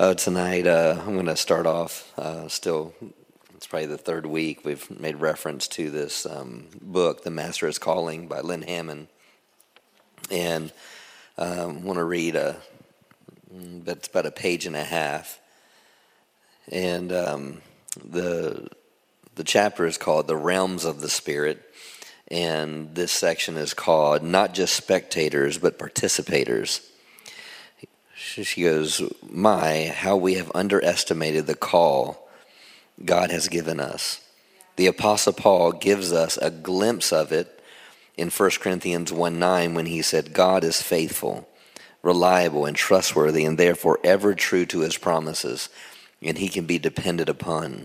Tonight, I'm going to start off it's probably the third week we've made reference to this book, The Master is Calling by Lynn Hammond. And I want to read it's about a page and a half. And the chapter is called The Realms of the Spirit. And this section is called Not Just Spectators, but Participators. She goes, how we have underestimated the call God has given us. The Apostle Paul gives us a glimpse of it in 1 Corinthians 1:9 when he said, God is faithful, reliable, and trustworthy, and therefore ever true to his promises, and he can be depended upon.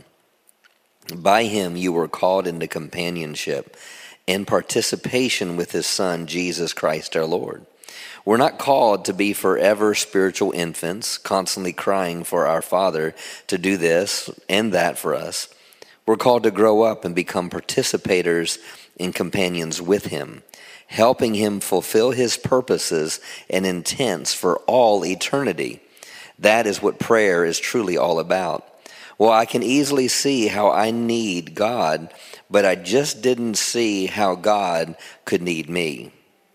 By him you were called into companionship and participation with his Son, Jesus Christ our Lord. We're not called to be forever spiritual infants, constantly crying for our Father to do this and that for us. We're called to grow up and become participators and companions with him, helping him fulfill his purposes and intents for all eternity. That is what prayer is truly all about. Well, I can easily see how I need God, but I just didn't see how God could need me.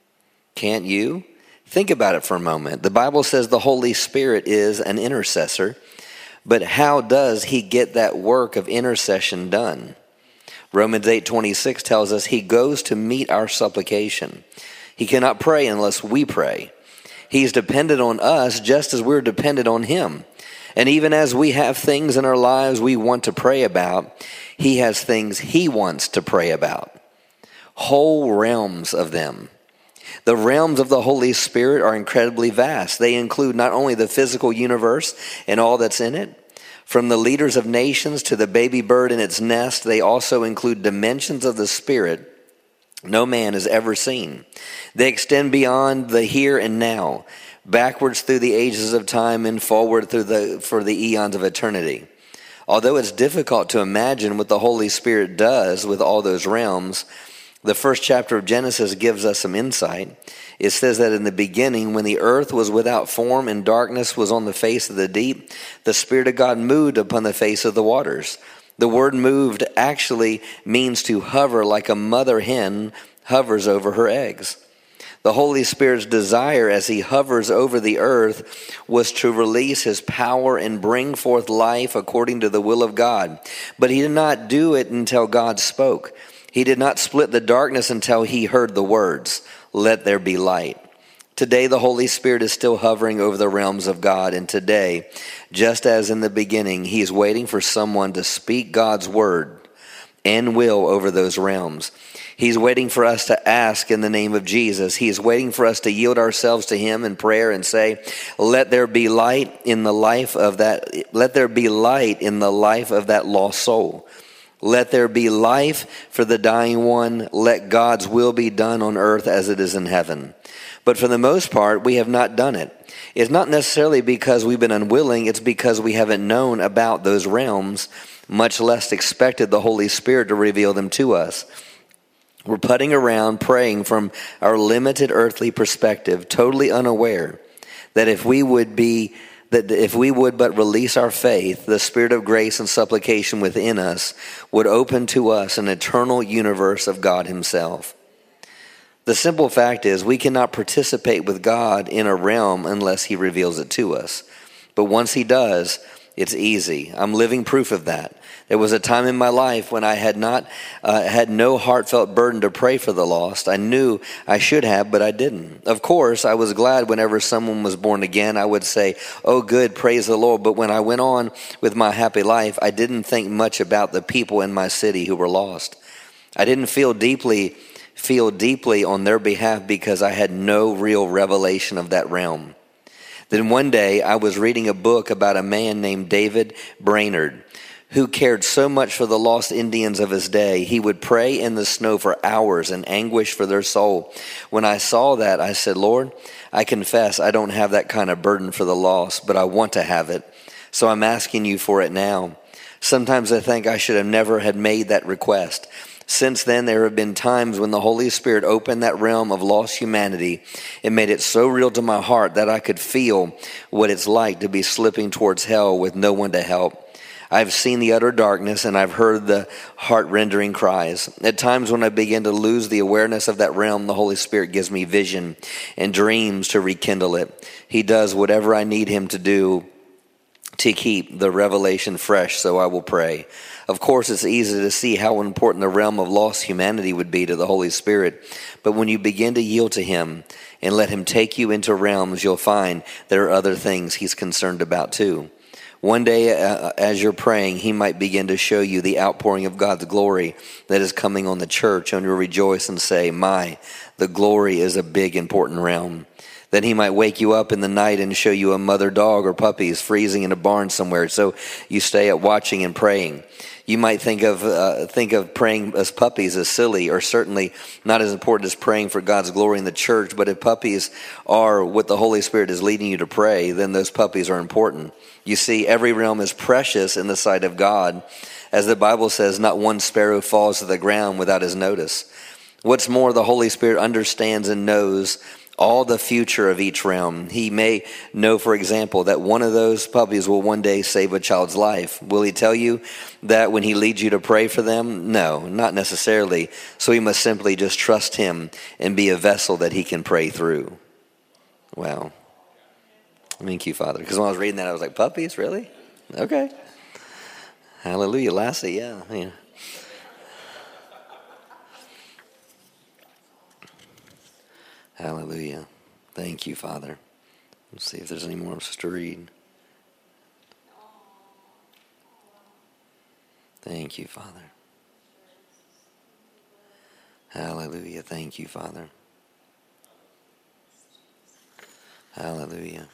Can't you? Think about it for a moment. The Bible says the Holy Spirit is an intercessor, but how does he get that work of intercession done? Romans 8:26 tells us he goes to meet our supplication. He cannot pray unless we pray. He's dependent on us just as we're dependent on him. And even as we have things in our lives we want to pray about, he has things he wants to pray about. Whole realms of them. The realms of the Holy Spirit are incredibly vast. They include not only the physical universe and all that's in it, from the leaders of nations to the baby bird in its nest, they also include dimensions of the Spirit no man has ever seen. They extend beyond the here and now, backwards through the ages of time and forward for the eons of eternity. Although it's difficult to imagine what the Holy Spirit does with all those realms, the first chapter of Genesis gives us some insight. It says that in the beginning, when the earth was without form and darkness was on the face of the deep, the Spirit of God moved upon the face of the waters. The word moved actually means to hover like a mother hen hovers over her eggs. The Holy Spirit's desire as he hovers over the earth was to release his power and bring forth life according to the will of God. But he did not do it until God spoke. He did not split the darkness until he heard the words, "Let there be light." Today, the Holy Spirit is still hovering over the realms of God. And today, just as in the beginning, he is waiting for someone to speak God's word and will over those realms. He's waiting for us to ask in the name of Jesus. He is waiting for us to yield ourselves to him in prayer and say, let there be light in the life of that lost soul. Let there be life for the dying one. Let God's will be done on earth as it is in heaven. But for the most part, we have not done it. It's not necessarily because we've been unwilling. It's because we haven't known about those realms, much less expected the Holy Spirit to reveal them to us. We're putting around praying from our limited earthly perspective, totally unaware that if we would but release our faith, the Spirit of grace and supplication within us would open to us an eternal universe of God himself. The simple fact is we cannot participate with God in a realm unless he reveals it to us. But once he does, it's easy. I'm living proof of that. There was a time in my life when I had no heartfelt burden to pray for the lost. I knew I should have, but I didn't. Of course, I was glad whenever someone was born again. I would say, oh good, praise the Lord. But when I went on with my happy life, I didn't think much about the people in my city who were lost. I didn't feel deeply on their behalf because I had no real revelation of that realm. Then one day I was reading a book about a man named David Brainerd, who cared so much for the lost Indians of his day. He would pray in the snow for hours in anguish for their soul. When I saw that, I said, Lord, I confess I don't have that kind of burden for the lost, but I want to have it. So I'm asking you for it now. Sometimes I think I should have never had made that request. Since then, there have been times when the Holy Spirit opened that realm of lost humanity and made it so real to my heart that I could feel what it's like to be slipping towards hell with no one to help. I've seen the utter darkness and I've heard the heart-rending cries. At times when I begin to lose the awareness of that realm, the Holy Spirit gives me vision and dreams to rekindle it. He does whatever I need him to do to keep the revelation fresh, so I will pray. Of course, it's easy to see how important the realm of lost humanity would be to the Holy Spirit, but when you begin to yield to him and let him take you into realms, you'll find there are other things he's concerned about too. One day, as you're praying, he might begin to show you the outpouring of God's glory that is coming on the church, and you'll rejoice and say, the glory is a big, important realm. Then he might wake you up in the night and show you a mother dog or puppies freezing in a barn somewhere, so you stay up watching and praying. You might think of praying as puppies as silly, or certainly not as important as praying for God's glory in the church. But if puppies are what the Holy Spirit is leading you to pray, then those puppies are important. You see, every realm is precious in the sight of God. As the Bible says, not one sparrow falls to the ground without his notice. What's more, the Holy Spirit understands and knows all the future of each realm. He may know, for example, that one of those puppies will one day save a child's life. Will he tell you that when he leads you to pray for them? No, not necessarily. So we must simply just trust him and be a vessel that he can pray through. Wow. Thank you, Father. Because when I was reading that, I was like, puppies, really? Okay. Hallelujah. Lassie, yeah. Hallelujah. Thank you, Father. Let's see if there's any more to read. Thank you, Father. Hallelujah. Thank you, Father. Hallelujah.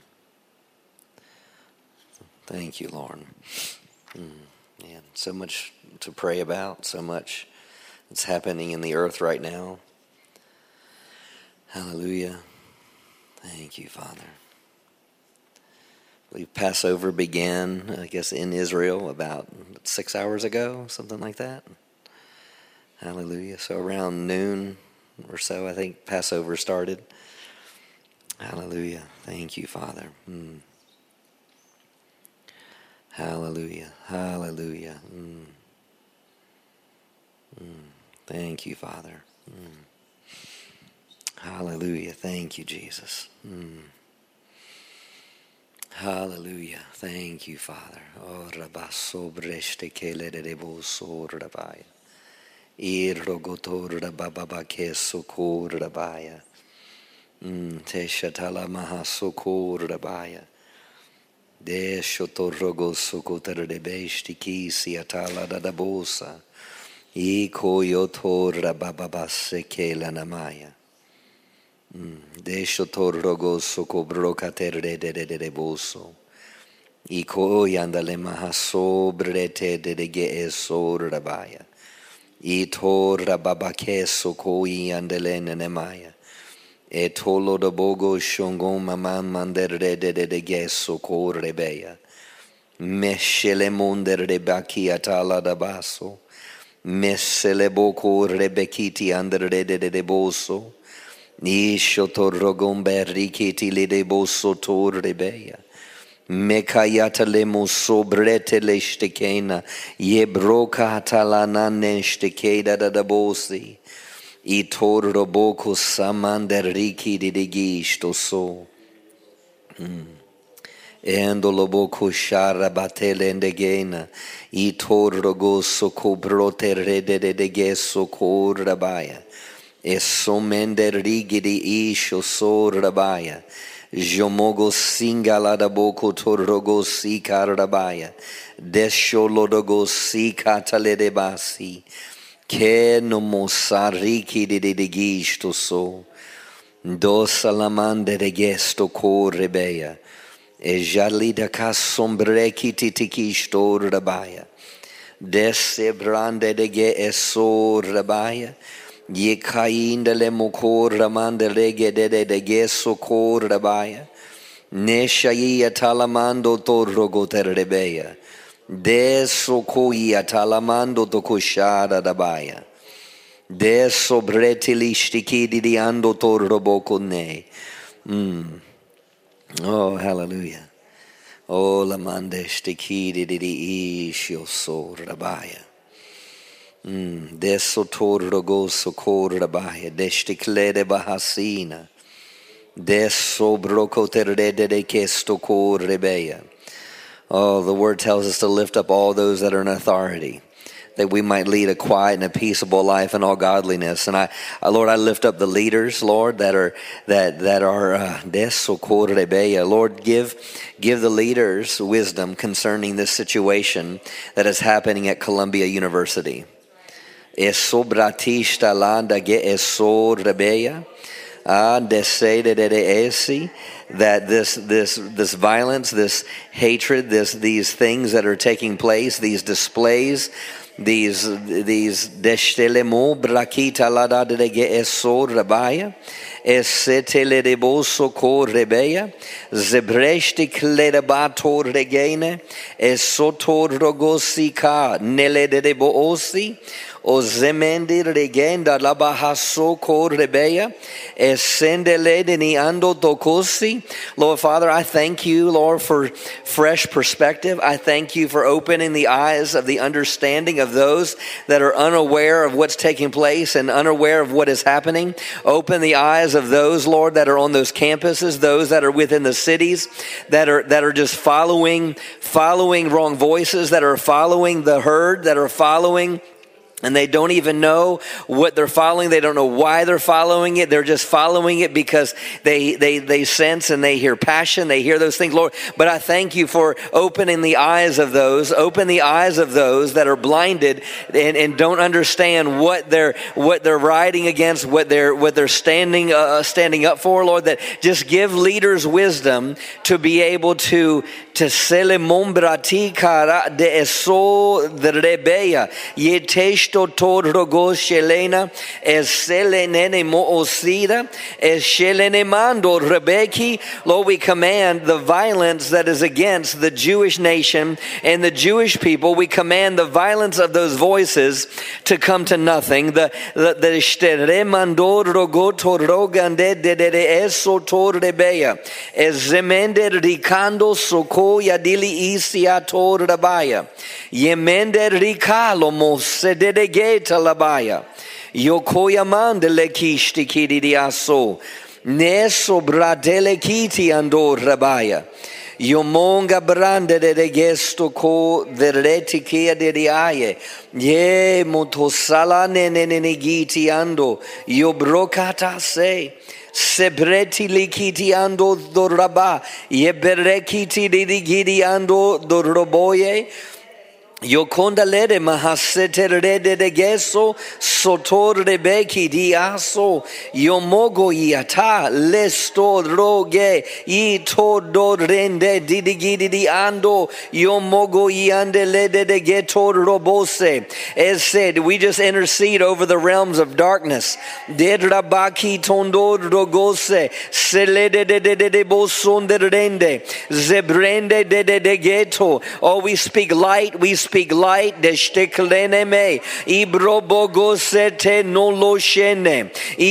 Thank you, Lord. Man, so much to pray about, so much that's happening in the earth right now. Hallelujah. Thank you, Father. I believe Passover began, I guess, in Israel about 6 hours ago, something like that. Hallelujah. So around noon or so, I think Passover started. Hallelujah. Thank you, Father. Hallelujah. Hallelujah. Thank you, Father. Hallelujah. Thank you, Jesus. Hallelujah. Thank you, Father. Oh, rabaso breshte kele de boso rabaya. Irrogotor rababa keso kor rabaya. Te shatala mahasoko rabaya. De shotorogo sokotar de beshti kisi atala da bosa. Iko yotor rababa sekela namaya. De shotorogo soko brokater de boso. Iko yandale mahaso brete de geeso rabaya. Ito rababake soko yandele nemaya. Etolo de bogo shongo maman mandere de geso ko rebeya. Meshele monder de baki atala da baso. Mesele boko rebekiti andere de boso. Nishoto rogombe rikiti le de boso to rebeya. Mekayata le muso brete le stekena. Ye broka atalana ne stekeda da bosi. Itoro boko samander riki de gisto so. Endolo boko shara batele ndegena. Itoro goso cobrote rede de geso ko rabaya. Eso mender rigidi isho so rabaya. Jomogo singala da boko torogo si karabaya. Desho lodogo si katale de basi. Che non mosariki de gisto so. Do salamande de gesto ko rebeya. E jalida ka sombreki titikisto rabaya. Desse brande de ge eso rabaya. Ye kainde le moko ramande rege de geso ko rabaya. Ne shaya talamando torrogo terrebeya. De soko ya talamando to koshara rabaya. De sobretili stikidi di ando torobokone. Oh, hallelujah. Oh, la mande stikidi di ishio so rabaya. Deso torrogo socor rabaya. Destiklede bahasina. Deso brocoterede de kesto cor rebeya. Oh, the word tells us to lift up all those that are in authority, that we might lead a quiet and a peaceable life in all godliness. And Lord, I lift up the leaders, Lord, that are Lord, give the leaders wisdom concerning this situation that is happening at Columbia University. That this violence, this hatred, these things that are taking place, these displays, these destelemo brakita lada de eso rabaya esetele de boso ko rebeya zebreshti kledabato regene esoto rogosika nele de boosi o zemendi regenda la bahaso ko rebeya esendele de ni ando tokosi. Lord Father, I thank you, Lord, for fresh perspective. I thank you for opening the eyes of the understanding of those that are unaware of what's taking place and unaware of what is happening. Open the eyes of those, Lord, that are on those campuses, those that are within the cities, that are just following wrong voices, that are following the herd, that are following, and they don't even know what they're following. They don't know why they're following it. They're just following it because they sense and they hear passion. They hear those things, Lord. But I thank you for opening the eyes of those. Open the eyes of those that are blinded and don't understand what they're riding against, what they're standing up for, Lord. That just give leaders wisdom to be able to selemombrati kara de eso de rebeya yetesh torrogo shelena es selenene moosida es shelene mando rebeki. Lord, we command the violence that is against the Jewish nation and the Jewish people. We command the violence of those voices to come to nothing. The mando rogo torrogande de eso torrebeya es zemende ricando soko yadili isia torrabaya yemende ricalo mosede geta labaya yokoya mandele kishti kidi aso neso bradele kiti ando rabaya yomonga brande de gesto ko vereti kia de aye ye motosala ne giti ando yo brokata se sebreti likiti ando doraba ye berekiti di gidi ando doroboye Yokonda lede mahasete rede de geso sotor rebeki diaso yomogo yata lesto roge ito do rende didigidi di ando yomogo yande lede de geto robose. As said, we just intercede over the realms of darkness. Ded rabaki tondo rogose selede de bosonde rende zebrende de geto. Oh, we speak light. We speak light, destekleneme, ibrobogosete noloshene,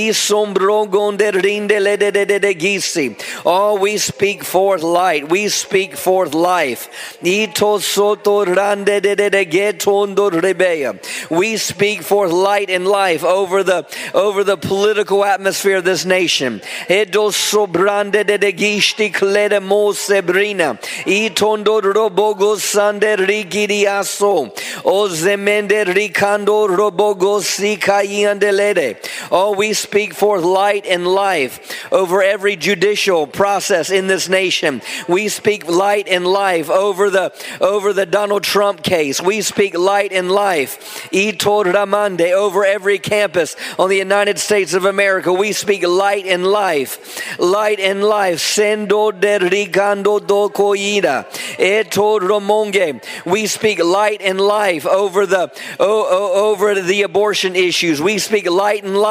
isombrogonderinde de gisi. Oh, we speak forth light. We speak forth life. Ito soto rande de getondo rebeya. We speak forth light and life over the political atmosphere of this nation. Edo sobrande de gishti klede mo sebrina, itondo robogo sande rigidias. O zemende ricando robogo sikayandelede. Oh, we speak forth light and life over every judicial process in this nation. We speak light and life over the Donald Trump case. We speak light and life Ito Ramande over every campus on the United States of America. We speak light and life. Light and life. Sendo de rigando do koida. Eto romonge. We speak light and life over the abortion issues. We speak light and life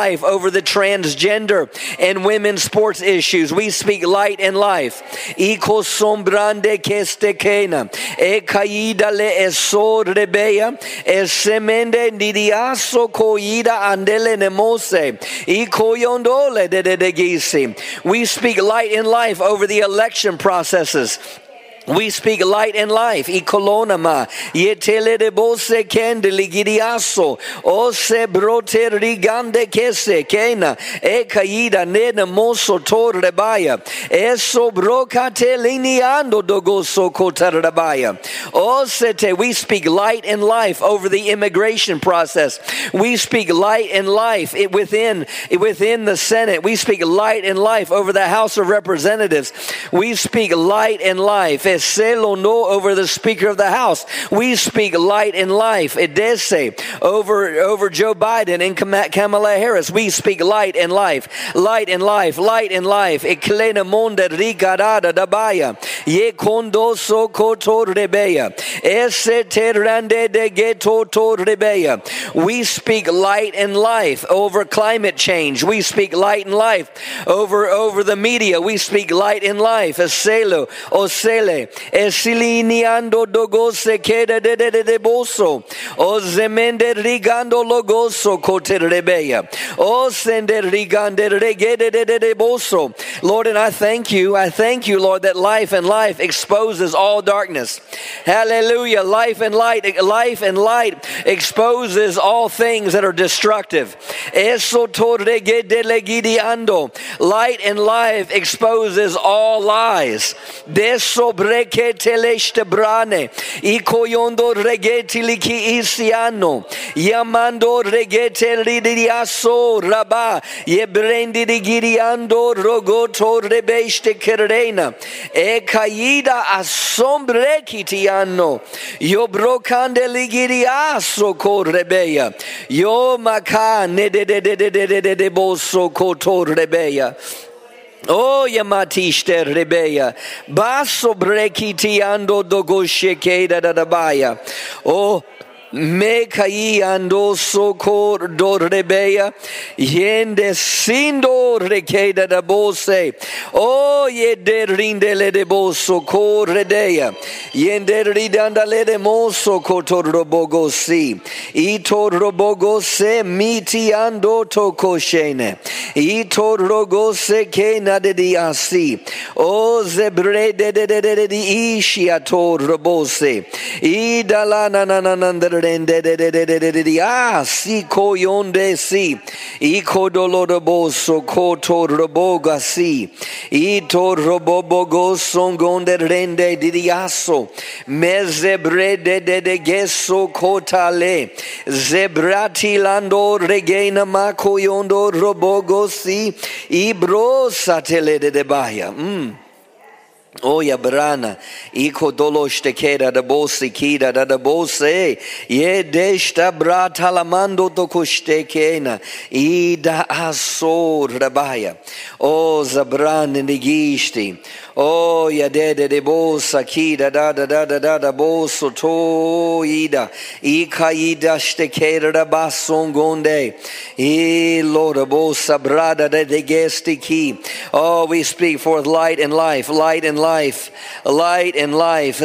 life over the transgender and women's sports issues. We speak light and life. Iko sombrande kestekena. E kaida le eso rebeya. E semende nidiaso koida andele nemose. Iko yondole de gisi. We speak light and life over the election processes. We speak light and life. Ikolonama. Yetele de bose kendeli gidiaso. Ose brote rigande kese kena. E kaida nena moso tor rebaya. Eso brokate liniando dogoso kotar rebaya. Osete. We speak light and life over the immigration process. We speak light and life within the Senate. We speak light and life over the House of Representatives. We speak light and life. No over the Speaker of the House. We speak light and life. Edese over Joe Biden and Kamala Harris. We speak light and life. Light and life. Light and life. Eklena monde rigarada dabaya. Ye kondo so koto rebeya. Ese terande de geto to rebeya. We speak light and life over climate change. We speak light and life over the media. We speak light and life. Eselo osele. Esiliniando dogose queda de boso. O zemende rigando logoso cote rebeya. O sende rigande regede de boso. Lord, and I thank you, Lord, that life and life exposes all darkness. Hallelujah. Life and light exposes all things that are destructive. Eso torregede legidiando. Light and life exposes all lies. Deso breke teleste brane. Ikoyondo regeti liki isiano. Yamando regete lidiaso raba. Yebrendi digiriando rogoto rebeste kerena. E caída assombre kitiano. Yo brocande ligiriaso correbeya. Yo macane de boso cotor rebeya. Oh, yamatiste rebeya. Basso brekiti ando dogo shekeda da baya. Oh, me caí ando soco do rebeya. Yende sindo requeda da bose. Oh, yede rindele de boso co redeya. Yende ridandale de moso coto robogo si. Ito robogo se miti ando toko shene. Ito rogo se ke na de diasi. Oh, zebre de ishiato robose. Idala na si koyonde si iko dolorobo so koto roboga si ito robobogo songonde rende diaso mezebre de geso kotale zebrati lando regena makoyondo robogo si ibro satele de baya. Oh, ya brana, iko doloste keda da bosi kida da bose, ye desta brata lamando do koste kena, ida asor rabaya. Oh, zabran nigisti. Oh, ya de bosa kida da boso to ida, ika ida stekeda da basongonde, Lord bosa brada de gesti ki. Oh, we speak forth light and life, light and life, light and life.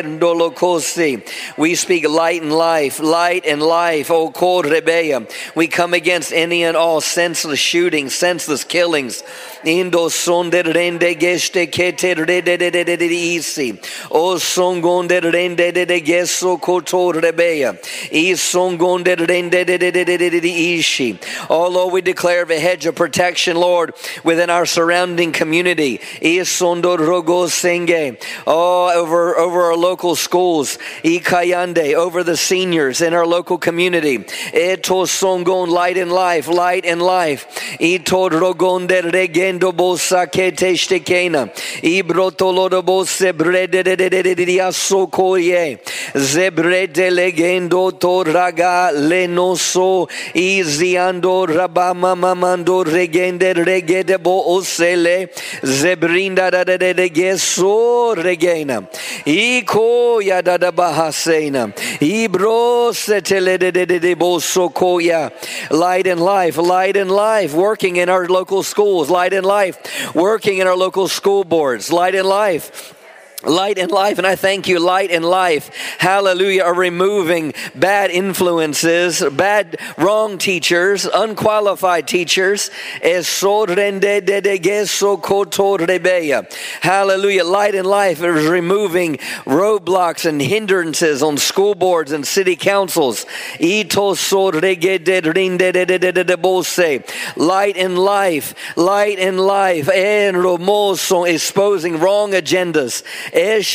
We speak light and life, light and life. Oh, Kod Rebeya. We come against any and all senseless shootings, senseless killings. Indo sonde rende geste kete rede isi. O songonde rende de geso koto Rebeya. I songonde rende de ishi. Oh, Lord, we declare a hedge of protection, Lord, within our surrounding community. I sondo rogo senge. Oh, over our local schools. I kayande. Over the seniors in our local community. Eto songon light and life, light and life. Ito rogonde regendo bosa kete shtekena. Ibroto lodo bose brede de asokoye. Zebrete legendo toraga lenoso iziando rabama mamando regende regede bo osele zebrinda da de geso regena iko ya da bahasena ibro setele de boso koya. Light and life working in our local schools, light and life working in our local school boards, light and life. Light and life, and I thank you, light and life, hallelujah, are removing bad influences, wrong teachers, unqualified teachers. Hallelujah, light and life is removing roadblocks and hindrances on school boards and city councils. Light and life, exposing wrong agendas. Light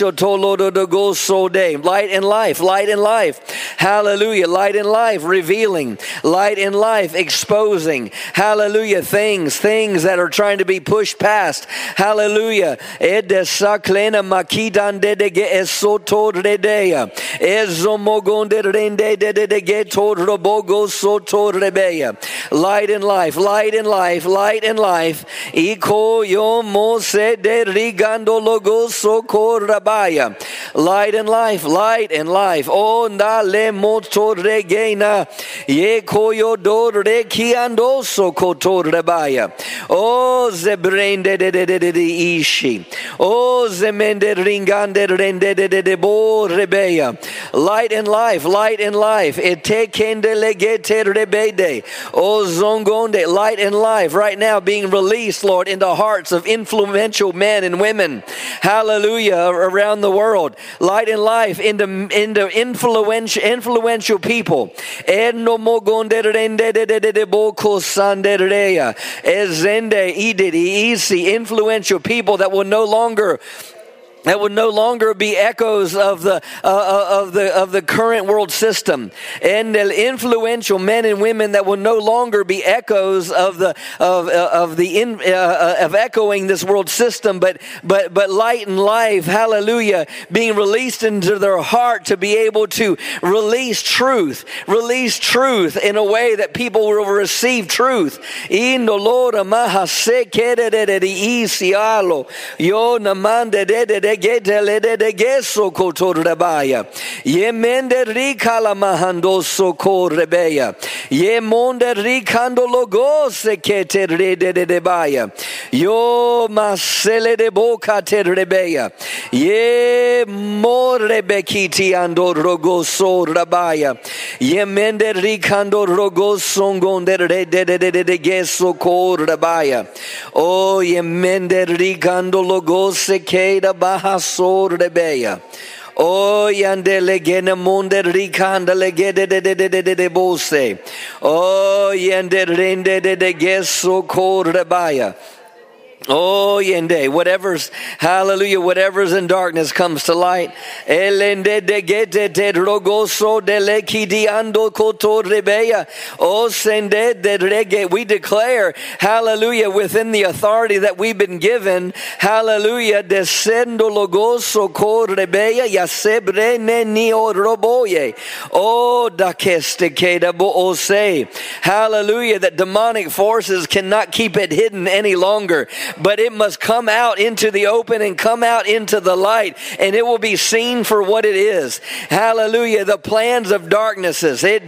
and life, hallelujah, light and life, revealing, light and life, exposing, hallelujah, things that are trying to be pushed past, hallelujah. Light and life, light and life, light and life. Light and life, light and life. Oh, na le moto regena. Ye koyo do rekiando so koto rebaya. Oh, zebrende de ishi. Oh, zemende ringande rende de bo rebeya. Light and life, light and life. Ete kende legete rebede. Oh, zongonde, light and life. Right now being released, Lord, in the hearts of influential men and women. Hallelujah, around the world. Light and life into influential people. Influential people that will no longer be echoes of the current world system, and influential men and women that will no longer be echoes of echoing this world system, but light and life, hallelujah, being released into their heart to be able to release truth in a way that people will receive truth. Geso kotor rebaya. Ye mende rikala mahando so kor rebeya. Ye monde rikando logos kete rede de debaya. Yo masele de boka te rebeya. Ye more bekiti ando rogoso rabaya. Ye mende rikando rogos songonde rede de geso kor rebaya. Oh, ye mende rikando logos keda bahasor rebeya. Oh, yandele gene monde rikanda legede de bose. Oh, yande rende de geso kor rebaya. Oh, yende, whatever's in darkness comes to light. Elende de gete de rogoso de lekidi ando koto rebeya. Oh, sende de rege. We declare, hallelujah, within the authority that we've been given, hallelujah, descendo logoso ko rebeya yasebre ne ni roboye. Oh, dakeste keda bo ose. Hallelujah, that demonic forces cannot keep it hidden any longer, but it must come out into the open and come out into the light, and it will be seen for what it is. Hallelujah. The plans of darknesses. Ende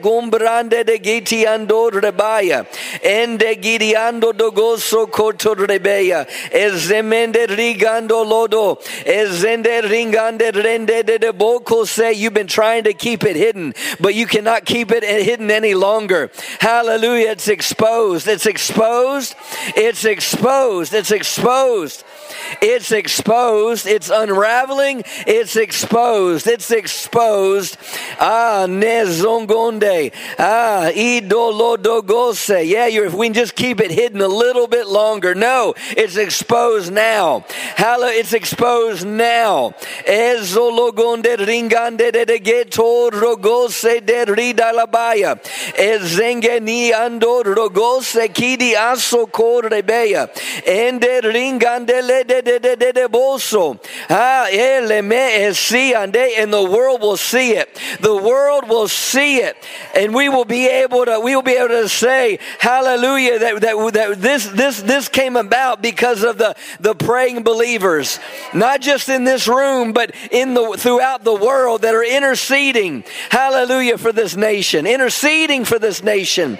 gidiando dogoso koto rebeya. Ezemende rigando lodo. Ezende ringande rende de boko say you've been trying to keep it hidden, but you cannot keep it hidden any longer. Hallelujah. It's exposed. It's exposed. It's exposed. It's exposed. It's exposed. It's unraveling. It's exposed. It's exposed. Ah, nezongonde. Ah, idolodogose. Yeah, if we can just keep it hidden a little bit longer. No, it's exposed now. Hallelujah, it's exposed now. Ezologonde ringande de geto rogose de ridalabaya. Ezengeni ando rogose kidi aso korebeya. Ende ringande And the world will see it. The world will see it. And we will be able to say, hallelujah, that this came about because of the praying believers. Not just in this room, but throughout the world that are interceding, hallelujah, for this nation. Interceding for this nation.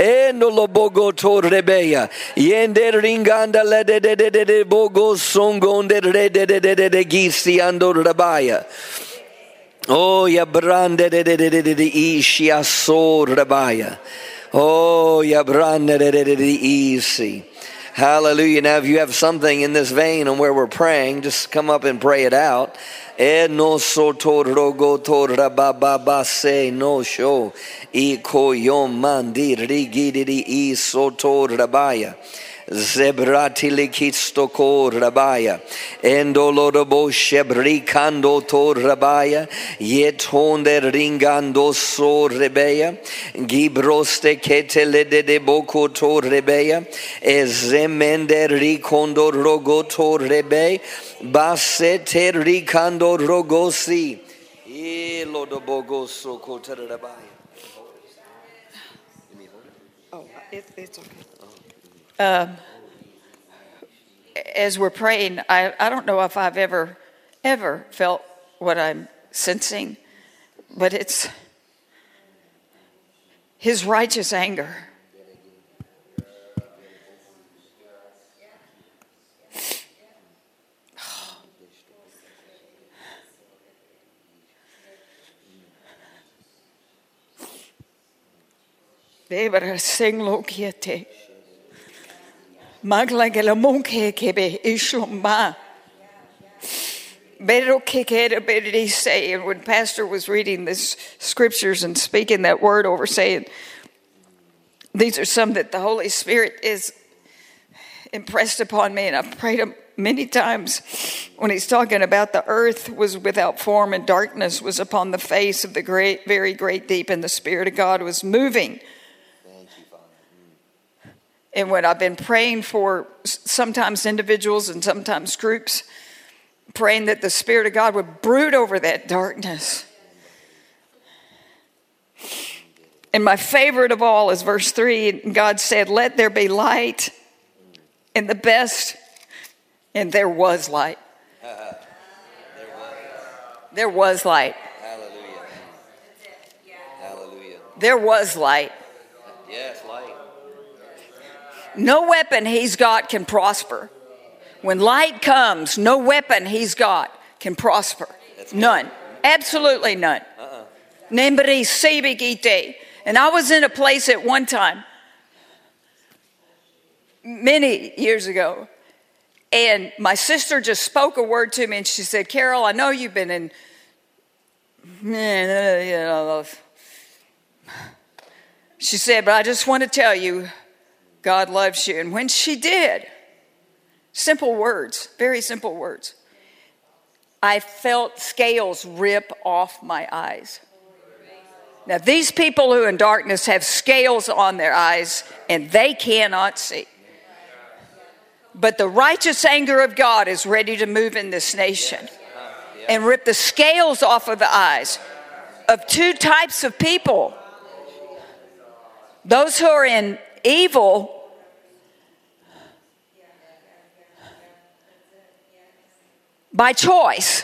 Oh, ya brande de ishia so rabaya. Oh, ya brande de easy. Hallelujah. Now, if you have something in this vein on where we're praying, just come up and pray it out. No so rogo to rababa se no show. Iko yom mandi rigidi e so to rabaya. Zebrati likistoko rabaya. Endolorobo shebrikando to rabaya. Yetonde ringando so rebeya. Gibroste ketele de boko to rebeya. Ezemende rikondo rogo to rebe. Basete rikando rogosi. Elodobogo so kote rabaya. Oh, it's okay. As we're praying, I don't know if I've ever felt what I'm sensing, but it's His righteous anger. Debra sing lokiete. Maglagela monke kebe ishlomba. Better kekere say, and when Pastor was reading this scriptures and speaking that word over, saying these are some that the Holy Spirit is impressed upon me, and I've prayed them many times when he's talking about the earth was without form and darkness was upon the face of the great, very great deep, and the Spirit of God was moving. And when I've been praying for sometimes individuals and sometimes groups, praying that the Spirit of God would brood over that darkness. And my favorite of all is verse 3. God said, let there be light. And the best, and there was light. There was light. Hallelujah. Hallelujah. There was light. Yes, light. No weapon he's got can prosper. When light comes, no weapon he's got can prosper. None. Absolutely none. And I was in a place at one time, many years ago, and my sister just spoke a word to me, and she said, Carol, I know you've been in, she said, but I just want to tell you, God loves you. And when she did, simple words, very simple words, I felt scales rip off my eyes. Now, these people who are in darkness have scales on their eyes and they cannot see. But the righteous anger of God is ready to move in this nation and rip the scales off of the eyes of two types of people. Those who are in evil by choice,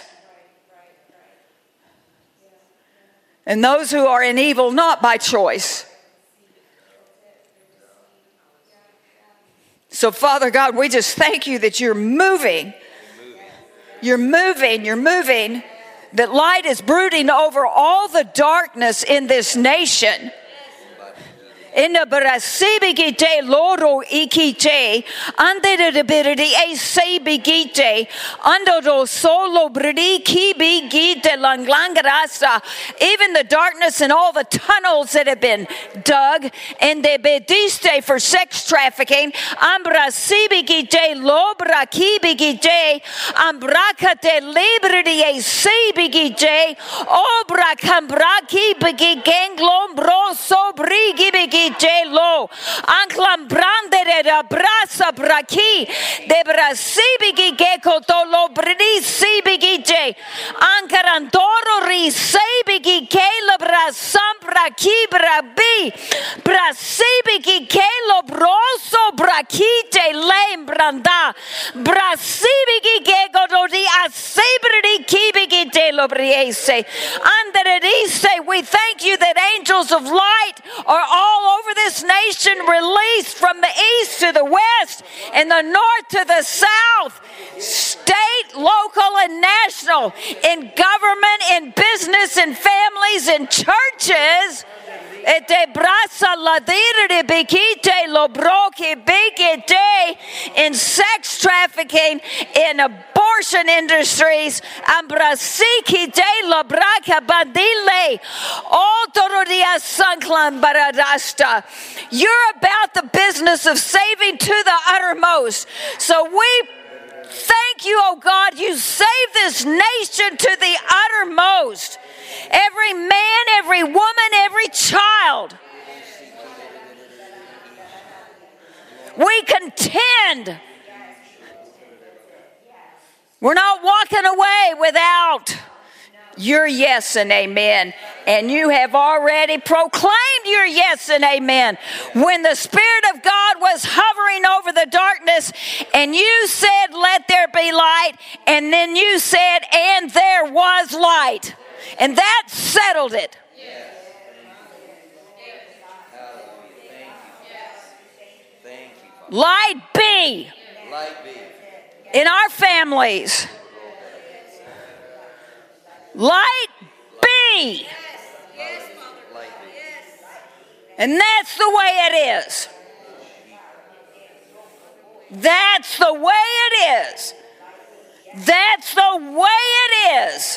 and those who are in evil not by choice. So, Father God, we just thank you that you're moving. You're moving. That light is brooding over all the darkness in this nation. In the Brasibigite Loro Ikite, under the Birdi A Sabigite, under the Solo Bridi Kibi Gite Langlangrasa, even the darkness and all the tunnels that have been dug, and the Bediste for sex trafficking, Ambra Sibigite Lobra Kibigite, Ambrakate Liberty A Sabigite, Obra Cambraki Bigi Ganglom Bro So Brigi Bigi. bigite lo anklam brandere da brasa braki de brasi bigike kotolo brisi bigite ankarandoro ri sei bigike la brasam braki brabi brasi bigike lo broso brakite lem branda brasi bigike gododi asibri kibigite lo briese anderise. We thank you that angels of light are all over this nation, released from the east to the west and the north to the south, state, local, and national, in government, in business, in families, in churches. Ete brasa ladire de bikite lo broki bigite in sex trafficking, in abortion industries, ambrasiki de la braca bandile, autorodia sanklan baradasta. You're about the business of saving to the uttermost. So we thank you, oh God, you save this nation to the uttermost. Every man, every woman, every child. We contend. We're not walking away without your yes and amen. And you have already proclaimed your yes and amen. When the Spirit of God was hovering over the darkness and you said, let there be light. And then you said, and there was light. And that settled it. Light be in our families. Light be. And that's the way it is. That's the way it is. That's the way it is.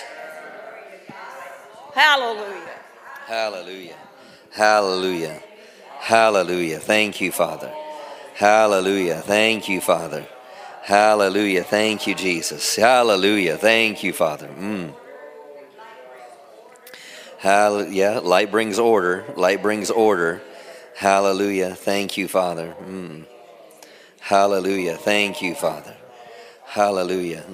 Hallelujah. Hallelujah. Hallelujah. Hallelujah. Thank you, Father. Hallelujah. Thank you, Father. Hallelujah. Thank you, Jesus. Hallelujah. Thank you, Father. Hallelujah. Light brings order. Light brings order. Hallelujah. Thank you, Father. Hallelujah. Thank you, Father. Hallelujah.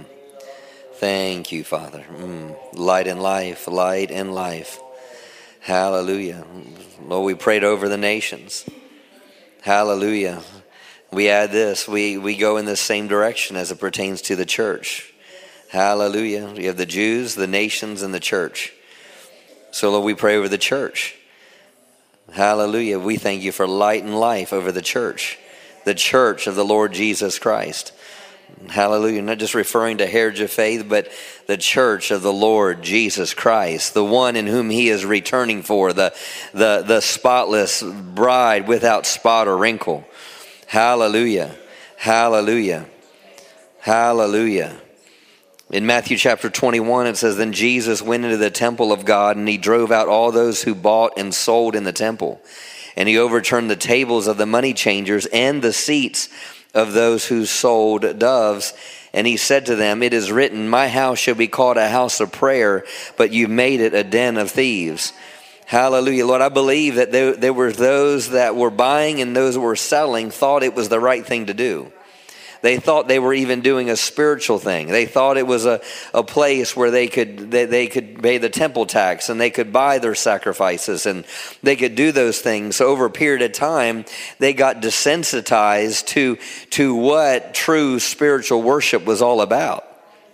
Thank you, Father. Light and life, light and life. Hallelujah. Lord, we prayed over the nations. Hallelujah. We add this. We go in the same direction as it pertains to the church. Hallelujah. You have the Jews, the nations, and the church. So, Lord, we pray over the church. Hallelujah. We thank you for light and life over the church of the Lord Jesus Christ. Hallelujah. Not just referring to Heritage of Faith, but the church of the Lord Jesus Christ, the one in whom he is returning for, the spotless bride without spot or wrinkle. Hallelujah. Hallelujah. Hallelujah. In Matthew chapter 21, it says, then Jesus went into the temple of God, and he drove out all those who bought and sold in the temple. And he overturned the tables of the money changers and the seats of those who sold doves. And he said to them, it is written, my house shall be called a house of prayer, but you made it a den of thieves. Hallelujah. Lord, I believe that there were those that were buying and those that were selling thought it was the right thing to do. They thought they were even doing a spiritual thing. They thought it was a place where they could pay the temple tax and they could buy their sacrifices and they could do those things. So over a period of time, they got desensitized to what true spiritual worship was all about.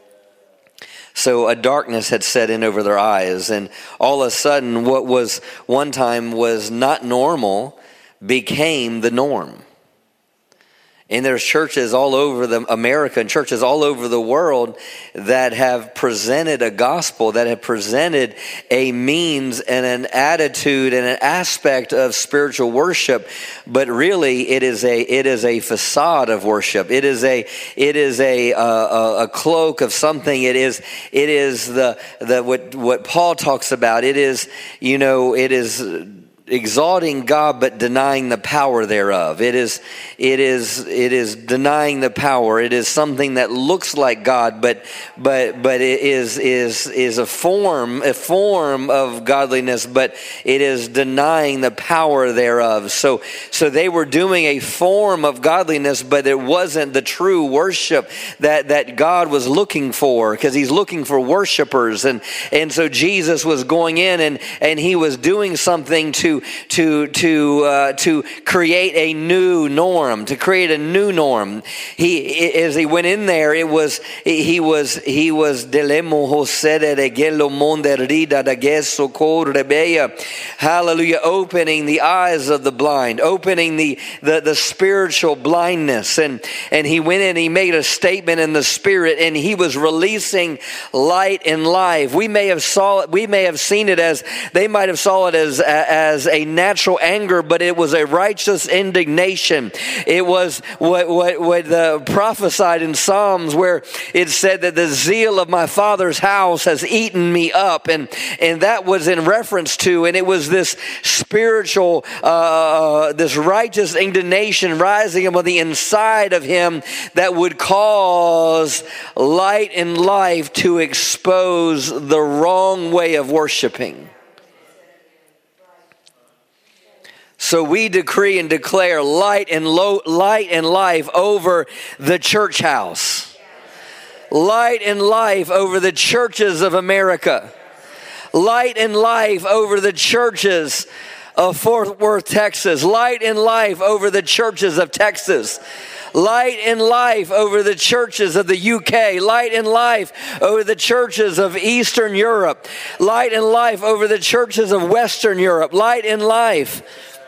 So a darkness had set in over their eyes, and all of a sudden what was one time was not normal became the norm. And there's churches all over America and churches all over the world that have presented a gospel, that have presented a means and an attitude and an aspect of spiritual worship, but really it is a facade of worship. It is a cloak of something. It is the what Paul talks about. exalting God but denying the power thereof. It is denying the power. It is something that looks like God, but it is a form of godliness, but it is denying the power thereof. So they were doing a form of godliness, but it wasn't the true worship that God was looking for, because he's looking for worshipers. And so Jesus was going in and he was doing something to create a new norm, to create a new norm. As he went in there, he was hallelujah, opening the eyes of the blind, opening the spiritual blindness. And he went in, he made a statement in the spirit, and he was releasing light and life. We may have seen it as, they might have saw it as a natural anger, but it was a righteous indignation. It was what prophesied in Psalms, where it said that the zeal of my Father's house has eaten me up, and that was in reference to, and it was this spiritual, this righteous indignation rising up on the inside of him that would cause light and life to expose the wrong way of worshiping. So we decree and declare light and life over the church house. Light and life over the churches of America. Light and life over the churches of Fort Worth, Texas. Light and life over the churches of Texas. Light and life over the churches of the UK. Light and life over the churches of Eastern Europe. Light and life over the churches of Western Europe. Light and life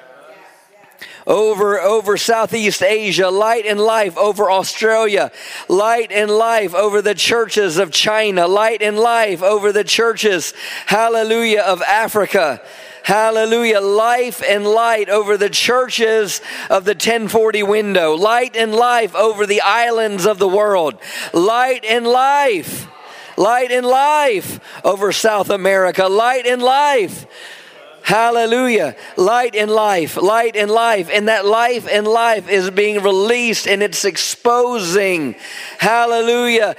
over Southeast Asia. Light and life over Australia. Light and life over the churches of China. Light and life over the churches, hallelujah, of Africa. Hallelujah. Life and light over the churches of the 1040 window. Light and life over the islands of the world. Light and life. Light and life over South America. Light and life. Hallelujah. Light and life. Light and life. And that life and life is being released, and it's exposing, hallelujah,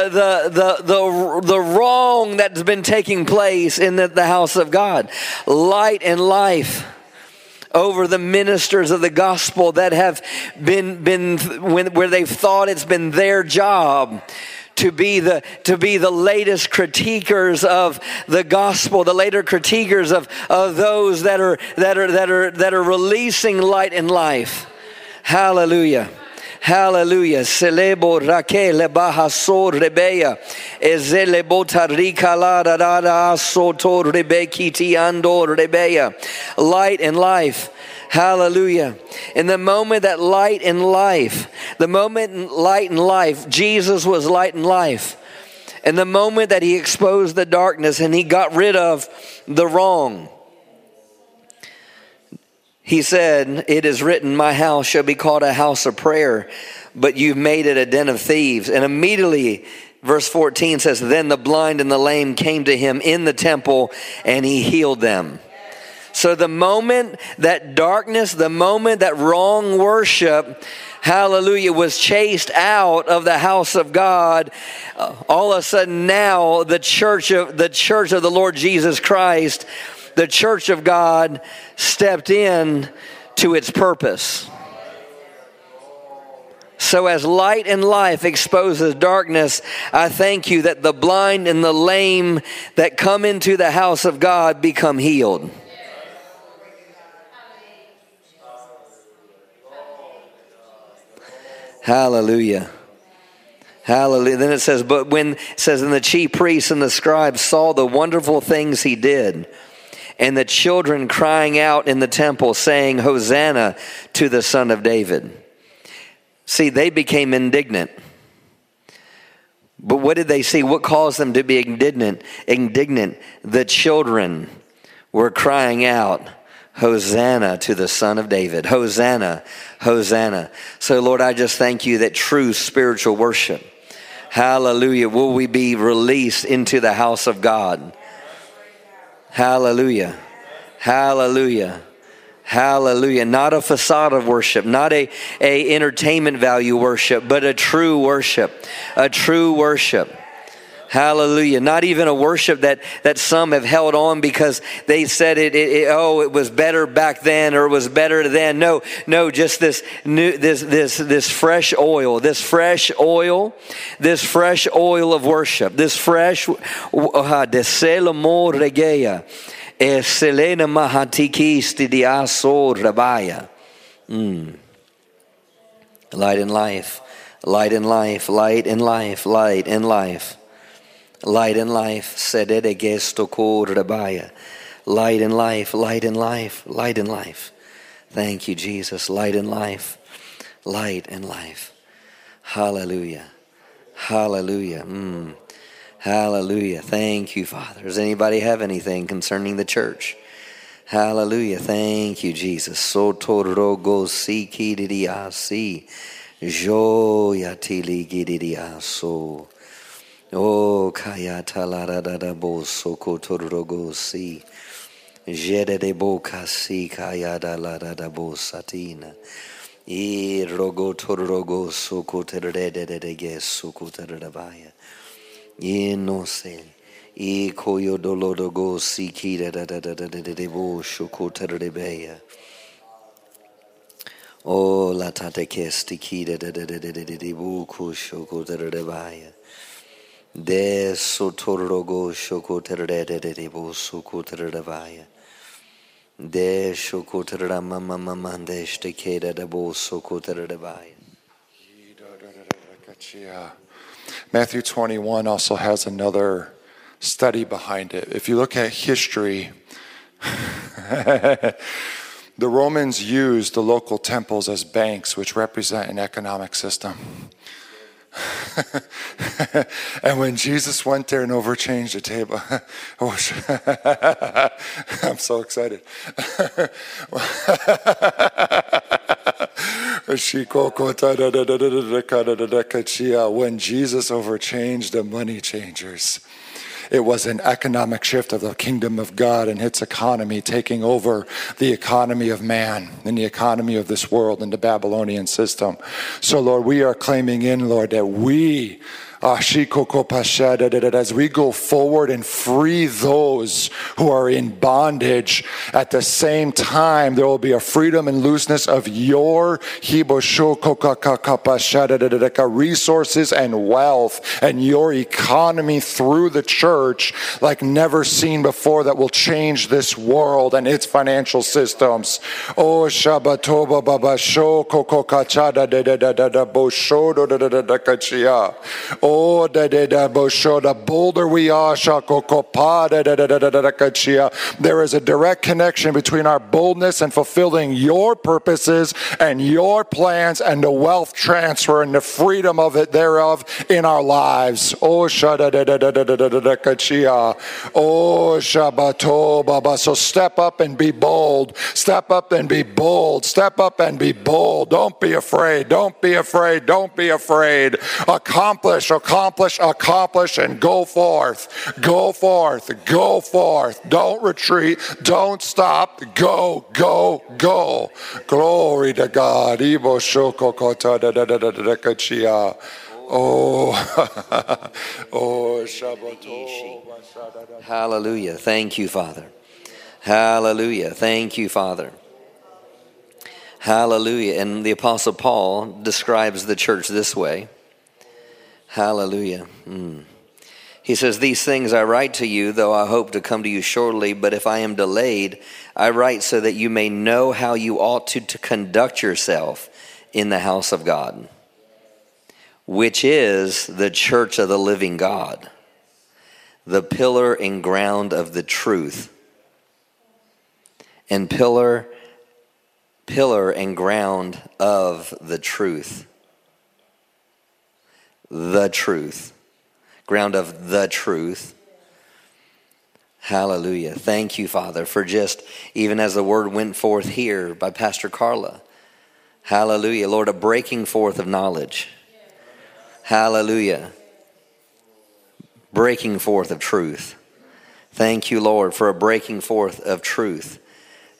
the wrong that's been taking place in the house of God. Light and life over the ministers of the gospel that have been where they've thought it's been their job to be the latest critiquers of the gospel, the later critiquers of those that are releasing light and life. Hallelujah. Hallelujah. Celebo Raquel Bahasor Rebeya Ezele Botarika La Dada Soto Rebekiti Andor Rebeya. Light and life. Hallelujah. In the moment that light and life, Jesus was light and life. And the moment that he exposed the darkness and he got rid of the wrong, he said, "It is written, my house shall be called a house of prayer, but you've made it a den of thieves." And immediately, verse 14 says, "Then the blind and the lame came to him in the temple, and he healed them." So the moment that darkness, the moment that wrong worship, hallelujah, was chased out of the house of God, all of a sudden now the church of the Lord Jesus Christ, the church of God, stepped in to its purpose. So as light and life exposes darkness, I thank you that the blind and the lame that come into the house of God become healed. Hallelujah. Hallelujah. Then it says, "But when," it says, "and the chief priests and the scribes saw the wonderful things he did, and the children crying out in the temple, saying, Hosanna to the Son of David." See, they became indignant. But what did they see? What caused them to be indignant? The children were crying out, Hosanna to the Son of David. Hosanna, Hosanna. So Lord, I just thank you that true spiritual worship, hallelujah, will we be released into the house of God. Hallelujah. Hallelujah. Hallelujah. Not a facade of worship, not a entertainment value worship, but a true worship. A true worship. Hallelujah. Not even a worship that some have held on because they said it was better back then or it was better then. No, just this new, this fresh oil, this fresh oil of worship, this fresh, deselamo regeya, selena mahatiki stidiaso rabaya. Light in life, light in life, light in life, light in life. Light in life, sedede gesto ko rabaya. Light in life, light in life, light in life. Thank you, Jesus. Light in life, light in life. Hallelujah, hallelujah, hallelujah. Thank you, Father. Does anybody have anything concerning the church? Hallelujah. Thank you, Jesus. So torogo si kididiasi, joyatili gididiaso. Oh, kayata la da da da bo soko tororogo si, jede de boca si kayada la da da bo satina, I rogo tororogo soko terede de ge soko teredavaya, I no se, I koyo dolodogo si ki da da da da da de bo soko teredebeya. Oh, la tate kesti ki da da da da de bo soko teredavaya. De sotorogo shoko tererebo suko teravaya. De shoko terama mama de stekeda de bo soko teravaya. Matthew 21 also has another study behind it. If you look at history, the Romans used the local temples as banks, which represent an economic system. And when Jesus went there and overchanged the table, I'm so excited. When Jesus overchanged the money changers, it was an economic shift of the kingdom of God and its economy taking over the economy of man and the economy of this world and the Babylonian system. So, Lord, we are claiming in, Lord, that we, as we go forward and free those who are in bondage, at the same time there will be a freedom and looseness of your resources and wealth and your economy through the church like never seen before, that will change this world and its financial systems. Oh, Shabatoba Baba Shoko Kokachada de Boshodo de Kachia. Oh, the bolder we are, there is a direct connection between our boldness and fulfilling your purposes and your plans and the wealth transfer and the freedom of it thereof in our lives. Oh, oh, Shabato Baba. So step up and be bold. Step up and be bold. Step up and be bold. Don't be afraid. Don't be afraid. Don't be afraid. Accomplish, and go forth. Go forth. Go forth. Don't retreat. Don't stop. Go, go, go. Glory to God. Oh, oh, Shabbato. Hallelujah. Thank you, Father. Hallelujah. Thank you, Father. Hallelujah. And the Apostle Paul describes the church this way. Hallelujah. He says, these things I write to you, though I hope to come to you shortly, but if I am delayed, I write so that you may know how you ought to conduct yourself in the house of God, which is the church of the living God, the pillar and ground of the truth. And pillar and ground of the truth. The truth. Ground of the truth. Hallelujah. Thank you, Father, for just, even as the word went forth here by Pastor Carla. Hallelujah. Lord, a breaking forth of knowledge. Hallelujah. Breaking forth of truth. Thank you, Lord, for a breaking forth of truth.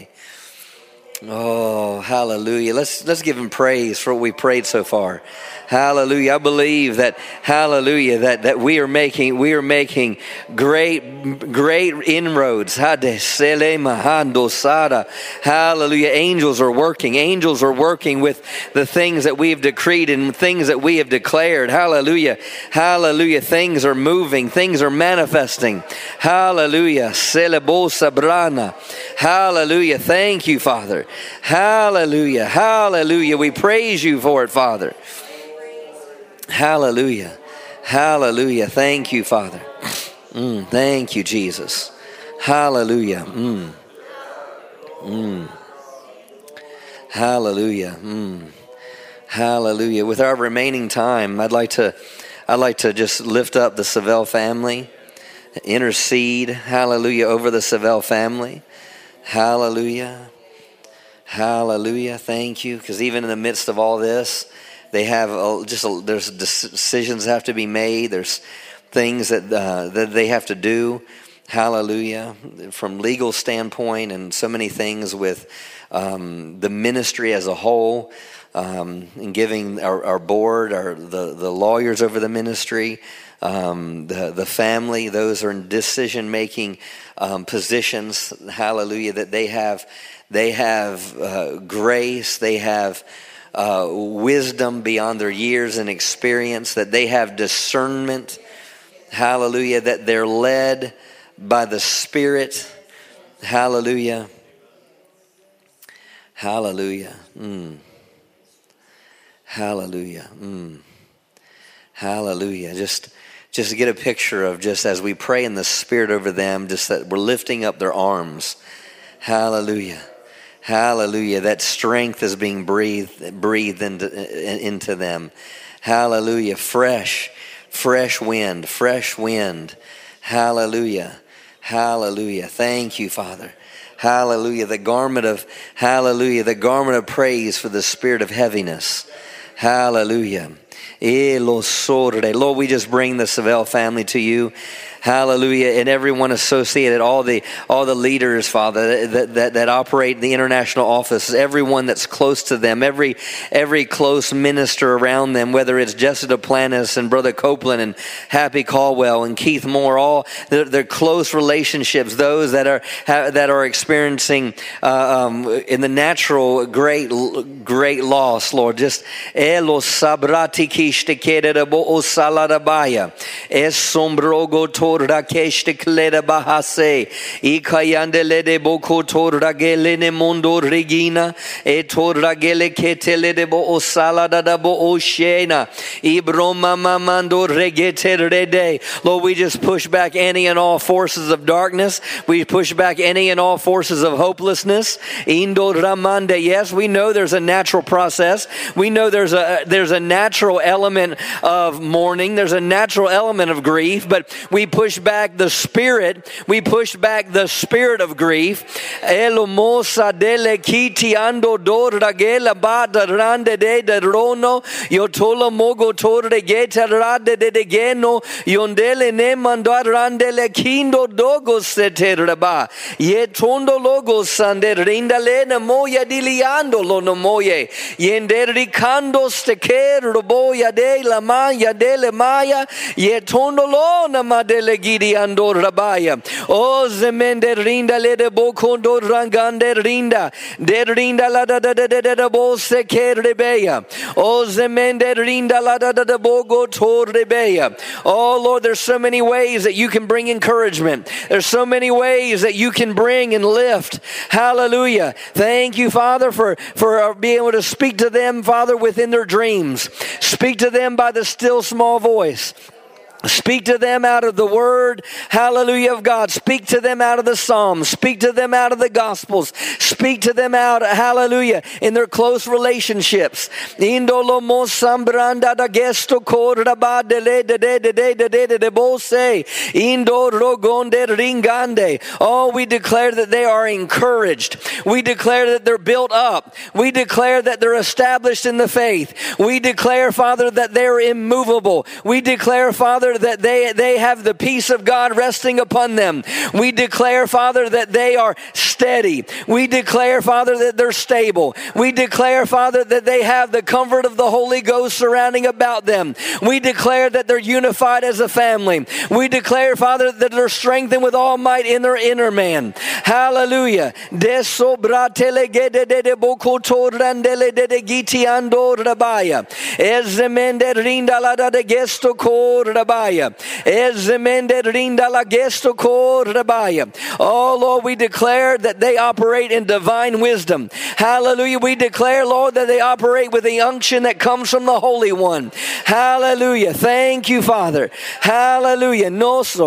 today. Oh, hallelujah. Let's give him praise for what we prayed so far. Hallelujah. I believe that, hallelujah, that we are making great inroads. Hallelujah. Angels are working with the things that we have decreed and things that we have declared. Hallelujah. Hallelujah. Things are moving. Things are manifesting. Hallelujah. Hallelujah. Thank you, Father. Hallelujah. Hallelujah. We praise you for it, Father. Hallelujah. Hallelujah. Thank you, Father. Thank you, Jesus. Hallelujah. Hallelujah. Hallelujah. With our remaining time, I'd like to just lift up the Savelle family, intercede, hallelujah, over the Savelle family. Hallelujah. Hallelujah. Thank you. Because even in the midst of all this, they have there's decisions have to be made. There's things that they have to do. Hallelujah. From legal standpoint, and so many things with the ministry as a whole, and giving our board, the lawyers over the ministry, the family, those are in decision-making positions. Hallelujah. That they have grace. They have wisdom beyond their years and experience. That they have discernment. Hallelujah. That they're led by the Spirit. Hallelujah. Hallelujah. Hallelujah. Hallelujah. Just to get a picture of, just as we pray in the Spirit over them, just that we're lifting up their arms. Hallelujah. Hallelujah. That strength is being breathed into them. Hallelujah. Fresh wind. Hallelujah. Hallelujah. Thank you, Father. Hallelujah. The garment of praise for the spirit of heaviness. Hallelujah. Lord, we just bring the Savelle family to you. Hallelujah. And everyone associated, all the leaders, Father, that operate the international office, everyone that's close to them, every close minister around them, whether it's Jesse Duplantis and Brother Copeland and Happy Caldwell and Keith Moore, all their close relationships, those that are experiencing in the natural great loss, Lord. Just Elo sabrati kishtekere bo osaladabaya esombrogo rakeshte kleda bahase ikayandele de boko tor ragele ne mondo regina e tor ragele ketele de bo osalada da bo oshena ibroma mamando regete rede. Lord, we just push back any and all forces of darkness. We push back any and all forces of hopelessness. Indo ramande. Yes, we know there's a natural process. We know there's a natural element of mourning. There's a natural element of grief, but we push back the spirit. We push back the spirit of grief. Elomosa dele kiti ando dor ragela bada rande de rono yotola mogo torre geta rade de geno yondele ne mandar randele kindo dogo seteraba yetondo logo sande rindale na moya diliando lo no moye yenderi kando steker roboya de la maya dele maya yetondo lo na madele gidi ando rabaya o zemende rinda le de bokondo rangande rinda de rinda la da da da da bo seker rebeya o zemende rinda la da da bogo tor rebeya. Oh Lord, there's so many ways that you can bring encouragement. There's so many ways that you can bring and lift. Hallelujah. Thank you, Father, for being able to speak to them, Father, within their dreams. Speak to them by the still small voice. Speak to them out of the word, hallelujah, of God. Speak to them out of the Psalms. Speak to them out of the Gospels. Speak to them out, hallelujah, in their close relationships. Oh, we declare that they are encouraged. We declare that they're built up. We declare that they're established in the faith. We declare, Father, that they're immovable. We declare, Father, that they have the peace of God resting upon them. We declare, Father, that they are steady. We declare, Father, that they're stable. We declare, Father, that they have the comfort of the Holy Ghost surrounding about them. We declare that they're unified as a family. We declare, Father, that they're strengthened with all might in their inner man. Hallelujah. Oh Lord, we declare that they operate in divine wisdom. Hallelujah. We declare, Lord, that they operate with the unction that comes from the Holy One. Hallelujah. Thank you, Father. Hallelujah. Noso.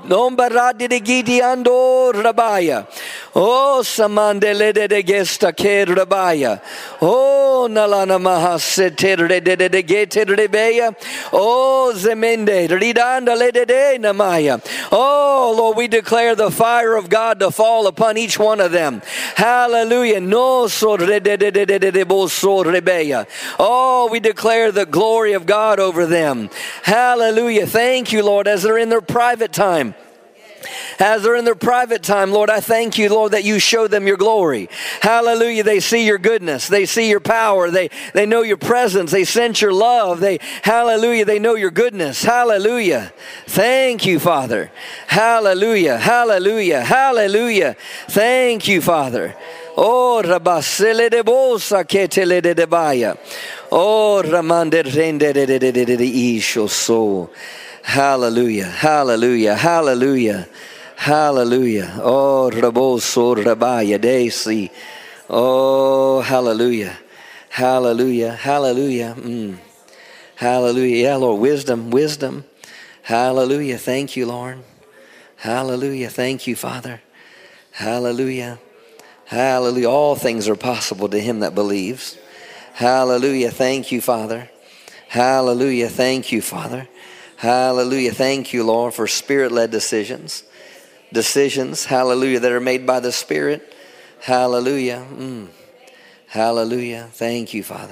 Non baradi de gidi ando rabaya. Oh, samandele de gesta ke rabaya. Oh, nalana mahasete de gete rebeya. Oh, zemende ridanda de namaya. Oh, Lord, we declare the fire of God to fall upon each one of them. Hallelujah. No so rebeya. Oh, we declare the glory of God over them. Hallelujah. Thank you, Lord, as they're in their private time. As they're in their private time, Lord, I thank you, Lord, that you show them your glory. Hallelujah. They see your goodness. They see your power. They know your presence. They sense your love. Hallelujah. They know your goodness. Hallelujah. Thank you, Father. Hallelujah. Hallelujah. Hallelujah. Thank you, Father. Oh, rabasele de bolsa ketele de baya. Oh, ramande rende de isho so. Hallelujah, hallelujah, hallelujah, hallelujah. Oh, raboso rabaya desi. Oh, hallelujah, hallelujah, hallelujah. Hallelujah. Yeah, Lord, wisdom, wisdom. Hallelujah. Thank you, Lord. Hallelujah. Thank you, Father. Hallelujah. Hallelujah. All things are possible to him that believes. Hallelujah. Thank you, Father. Hallelujah. Thank you, Father. Hallelujah. Thank you, Lord, for Spirit-led decisions. Decisions, hallelujah, that are made by the Spirit. Hallelujah. Hallelujah. Thank you, Father.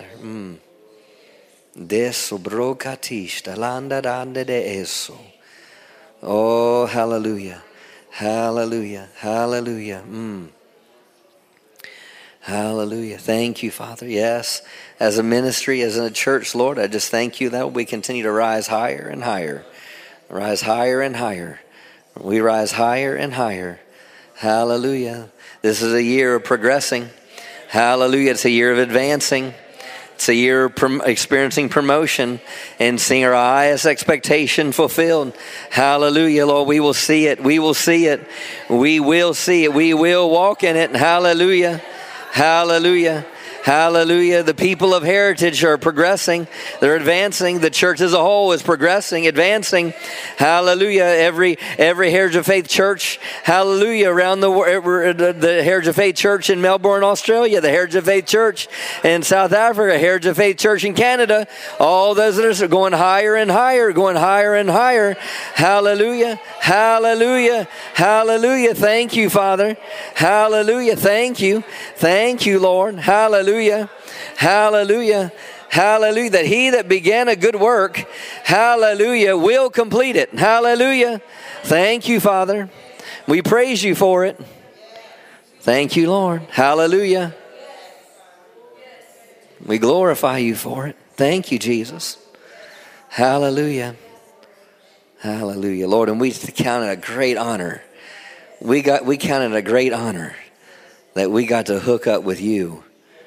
Oh, hallelujah. Hallelujah. Hallelujah. Hallelujah. Thank you, Father. Yes, as a ministry, as a church, Lord, I just thank you that we continue to rise higher and higher. Rise higher and higher. We rise higher and higher. Hallelujah. This is a year of progressing. Hallelujah. It's a year of advancing. It's a year of experiencing promotion and seeing our highest expectation fulfilled. Hallelujah, Lord. We will see it. We will see it. We will see it. We will walk in it. Hallelujah. Hallelujah. Hallelujah. The people of Heritage are progressing. They're advancing. The church as a whole is progressing, advancing. Hallelujah. Every Heritage of Faith church, hallelujah, around the world, the Heritage of Faith church in Melbourne, Australia, the Heritage of Faith church in South Africa, Heritage of Faith church in Canada, all those that are going higher and higher, going higher and higher. Hallelujah. Hallelujah. Hallelujah. Thank you, Father. Hallelujah. Thank you. Thank you, Lord. Hallelujah. Hallelujah. Hallelujah. That he that began a good work, hallelujah, will complete it. Hallelujah. Thank you, Father. We praise you for it. Thank you, Lord. Hallelujah. We glorify you for it. Thank you, Jesus. Hallelujah. Hallelujah. Lord, and we count it a great honor. We count it a great honor that we got to hook up with you.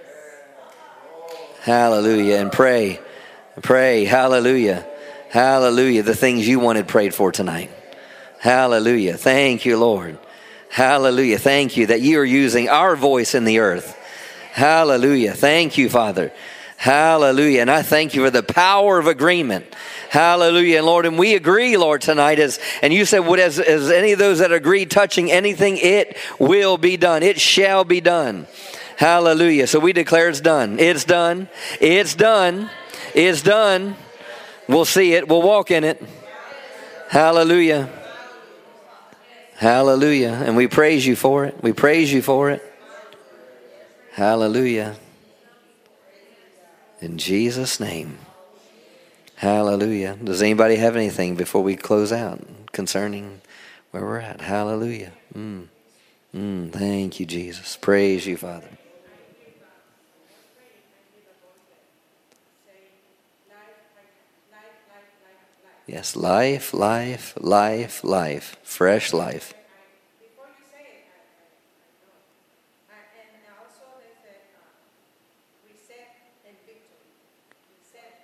Hallelujah. And pray. Hallelujah. Hallelujah. The things you wanted prayed for tonight. Hallelujah. Thank you, Lord. Hallelujah. Thank you that you are using our voice in the earth. Hallelujah. Thank you, Father. Hallelujah. And I thank you for the power of agreement. Hallelujah. And Lord, and we agree, Lord, tonight, and you said, as any of those that agree touching anything, it will be done. It shall be done. Hallelujah. So we declare it's done. It's done. It's done. It's done. We'll see it. We'll walk in it. Hallelujah. Hallelujah. And we praise you for it. We praise you for it. Hallelujah. In Jesus' name. Hallelujah. Does anybody have anything before we close out concerning where we're at? Hallelujah. Thank you, Jesus. Praise you, Father. Yes, life, life, life, life. Fresh life. Before you say it, I know. And also there's a reset and victory. Reset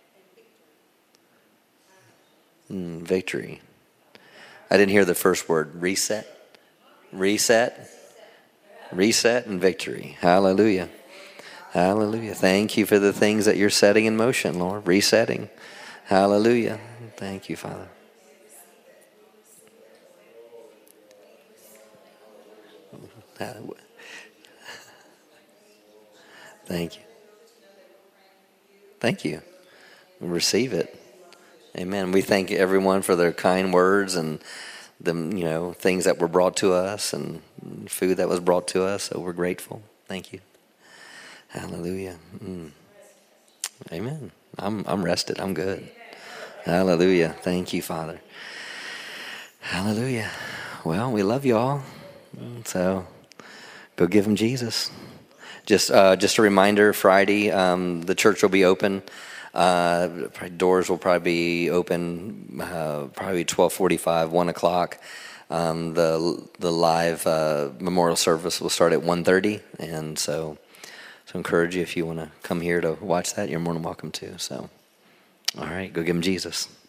and victory. Victory. I didn't hear the first word. Reset. Reset. Reset and victory. Hallelujah. Hallelujah. Thank you for the things that you're setting in motion, Lord. Resetting. Hallelujah. Thank you, Father. Thank you. Thank you. We receive it. Amen. We thank everyone for their kind words and the things that were brought to us and food that was brought to us. So we're grateful. Thank you. Hallelujah. Amen. I'm rested. I'm good. Hallelujah. Thank you, Father. Hallelujah. Well, we love you all. So go give them Jesus. Just a reminder, Friday, the church will be open. Doors will probably be open probably 12:45, 1 o'clock. The live memorial service will start at 1:30, and so encourage you, if you want to come here to watch that, you're more than welcome to. So, all right, go give them Jesus.